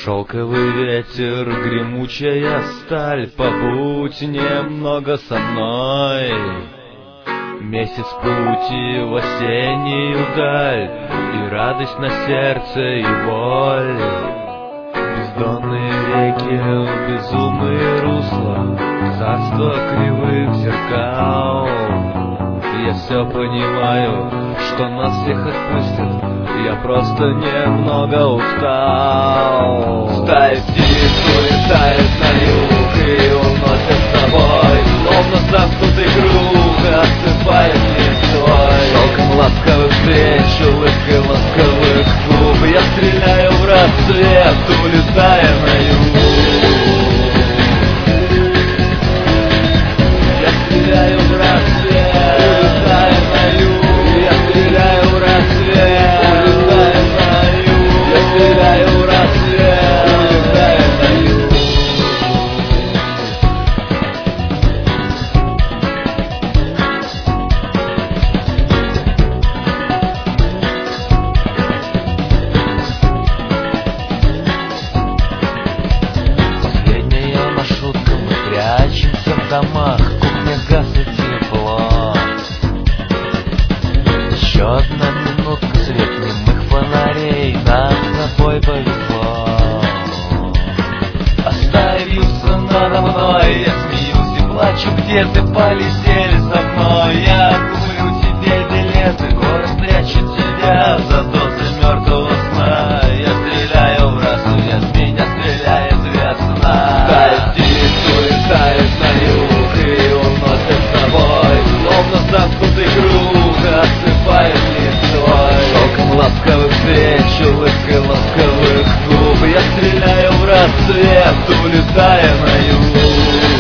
Шелковый ветер, гремучая сталь, побудь немного со мной. Месяц пути в осеннюю даль, и радость на сердце, и боль. Бездонные реки, безумные русла, царство кривых зеркал. Я все понимаю, что нас всех отпустят, я просто немного устал. Стаи птиц улетают на юг и уносят с собой, словно замкнутый круг, осыпает листвой. Шелком ласковых встреч, улыбкой ласковых губ, я стреляю в рассвет, улетая на юг. Я стреляю в рассвет, улетая на юг. Я стреляю в рассвет, улетая на юг. Я стреляю в рассвет, улетая на юг. Последняя маршрутка, мы прячемся в домах, кухня газ и тепло. Еще одна минутка, свет немых фонарей, нам с тобой повезло. Оставился надо мной, я смеюсь и плачу, где ты полетели со мной. Я куплю тебе билеты, город прячет тебя за дозы мертвого сна. Я стреляю в рассвет, меня стреляет весна. Стаи птиц улетают на юг и уносят с собой, словно замкнутый круг, осыпает листвой. Шелком ласковых встреч, улыбкой ласковых губ, я стреляю в рассвет, улетая на юг.